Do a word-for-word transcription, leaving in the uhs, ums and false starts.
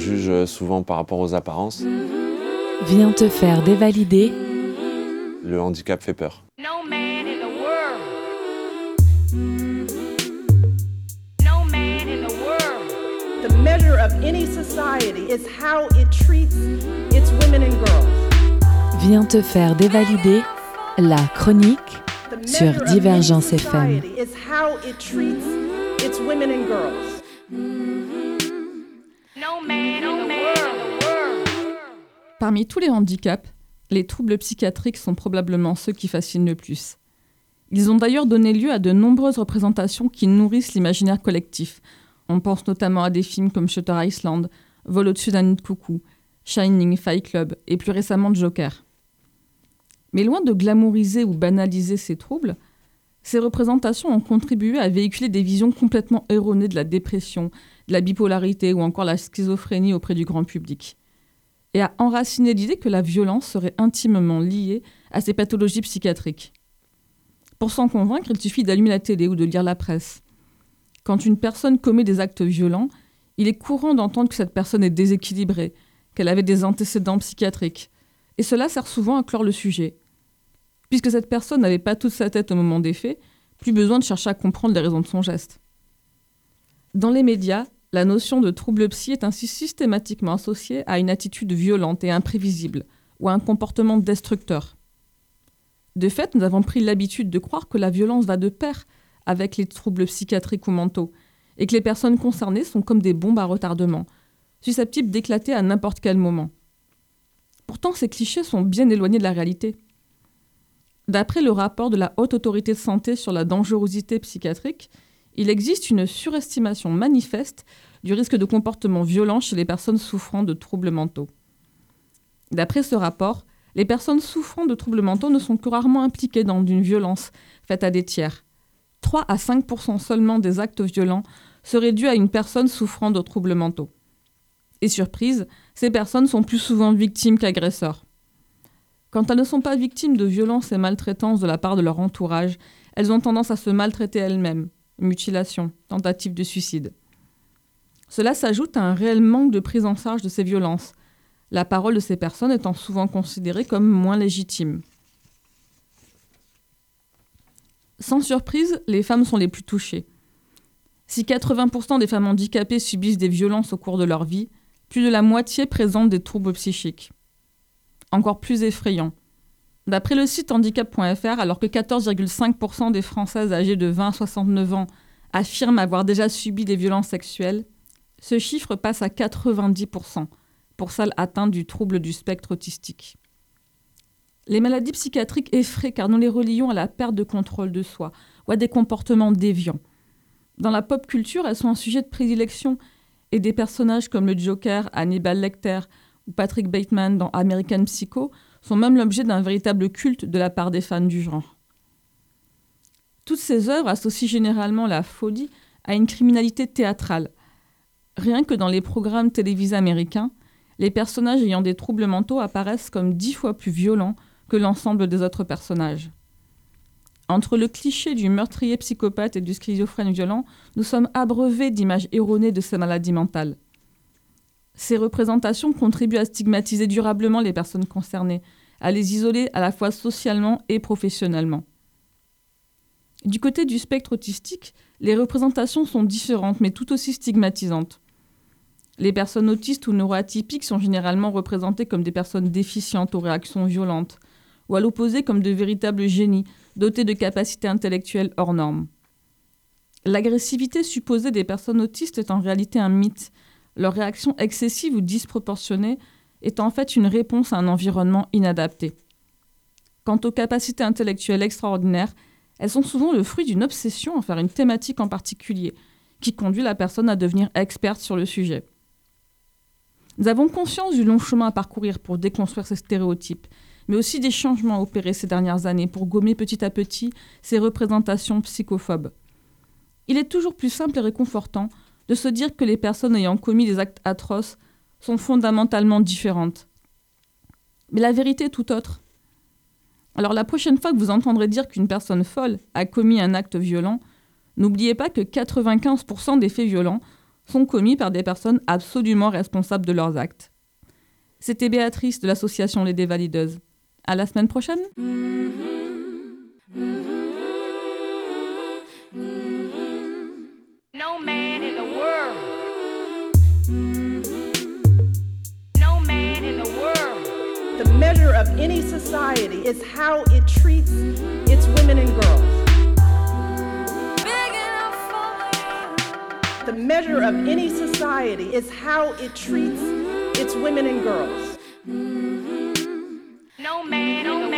juge souvent par rapport aux apparences. Viens te faire dévalider. Le handicap fait peur. No man in the world. No man in the world. The measure of any society is how it treats its women and girls. Viens te faire dévalider. La chronique The sur measure of any Divergence F M. society is how it treats its women and girls. No man in the world. Parmi tous les handicaps, les troubles psychiatriques sont probablement ceux qui fascinent le plus. Ils ont d'ailleurs donné lieu à de nombreuses représentations qui nourrissent l'imaginaire collectif. On pense notamment à des films comme Shutter Island, Vol au-dessus d'un nid de coucou, Shining, Fight Club et plus récemment Joker. Mais loin de glamouriser ou banaliser ces troubles, ces représentations ont contribué à véhiculer des visions complètement erronées de la dépression, de la bipolarité ou encore la schizophrénie auprès du grand public, et à enraciner l'idée que la violence serait intimement liée à ces pathologies psychiatriques. Pour s'en convaincre, il suffit d'allumer la télé ou de lire la presse. Quand une personne commet des actes violents, il est courant d'entendre que cette personne est déséquilibrée, qu'elle avait des antécédents psychiatriques, et cela sert souvent à clore le sujet. Puisque cette personne n'avait pas toute sa tête au moment des faits, plus besoin de chercher à comprendre les raisons de son geste. Dans les médias, la notion de trouble psy est ainsi systématiquement associée à une attitude violente et imprévisible, ou à un comportement destructeur. De fait, nous avons pris l'habitude de croire que la violence va de pair avec les troubles psychiatriques ou mentaux, et que les personnes concernées sont comme des bombes à retardement, susceptibles d'éclater à n'importe quel moment. Pourtant, ces clichés sont bien éloignés de la réalité. D'après le rapport de la Haute Autorité de Santé sur la dangerosité psychiatrique, il existe une surestimation manifeste du risque de comportement violent chez les personnes souffrant de troubles mentaux. D'après ce rapport, les personnes souffrant de troubles mentaux ne sont que rarement impliquées dans une violence faite à des tiers. trois à cinq pour cent seulement des actes violents seraient dus à une personne souffrant de troubles mentaux. Et surprise, ces personnes sont plus souvent victimes qu'agresseurs. Quand elles ne sont pas victimes de violences et maltraitances de la part de leur entourage, elles ont tendance à se maltraiter elles-mêmes, mutilation, tentative de suicide. Cela s'ajoute à un réel manque de prise en charge de ces violences, la parole de ces personnes étant souvent considérée comme moins légitime. Sans surprise, les femmes sont les plus touchées. Si quatre-vingts pour cent des femmes handicapées subissent des violences au cours de leur vie, plus de la moitié présentent des troubles psychiques. Encore plus effrayant. D'après le site handicap point f r, alors que quatorze virgule cinq pour cent des Françaises âgées de vingt à soixante-neuf ans affirment avoir déjà subi des violences sexuelles, ce chiffre passe à quatre-vingt-dix pour cent pour celles atteintes du trouble du spectre autistique. Les maladies psychiatriques effraient car nous les relions à la perte de contrôle de soi ou à des comportements déviants. Dans la pop culture, elles sont un sujet de prédilection et des personnages comme le Joker, Hannibal Lecter ou Patrick Bateman dans American Psycho sont même l'objet d'un véritable culte de la part des fans du genre. Toutes ces œuvres associent généralement la folie à une criminalité théâtrale. Rien que dans les programmes télévisés américains, les personnages ayant des troubles mentaux apparaissent comme dix fois plus violents que l'ensemble des autres personnages. Entre le cliché du meurtrier psychopathe et du schizophrène violent, nous sommes abreuvés d'images erronées de ces maladies mentales. Ces représentations contribuent à stigmatiser durablement les personnes concernées, à les isoler à la fois socialement et professionnellement. Du côté du spectre autistique, les représentations sont différentes mais tout aussi stigmatisantes. Les personnes autistes ou neuroatypiques sont généralement représentées comme des personnes déficientes aux réactions violentes, ou à l'opposé comme de véritables génies, dotés de capacités intellectuelles hors normes. L'agressivité supposée des personnes autistes est en réalité un mythe, leur réaction excessive ou disproportionnée est en fait une réponse à un environnement inadapté. Quant aux capacités intellectuelles extraordinaires, elles sont souvent le fruit d'une obsession envers une thématique en particulier, qui conduit la personne à devenir experte sur le sujet. Nous avons conscience du long chemin à parcourir pour déconstruire ces stéréotypes, mais aussi des changements opérés ces dernières années pour gommer petit à petit ces représentations psychophobes. Il est toujours plus simple et réconfortant de se dire que les personnes ayant commis des actes atroces sont fondamentalement différentes. Mais la vérité est tout autre. Alors la prochaine fois que vous entendrez dire qu'une personne folle a commis un acte violent, n'oubliez pas que quatre-vingt-quinze pour cent des faits violents sont commis par des personnes absolument responsables de leurs actes. C'était Béatrice de l'association Les Dévalideuses. À la semaine prochaine. No man in the world. No man in the world. The measure of any society is how it treats its women and girls. The measure of any society is how it treats its women and girls. No man in the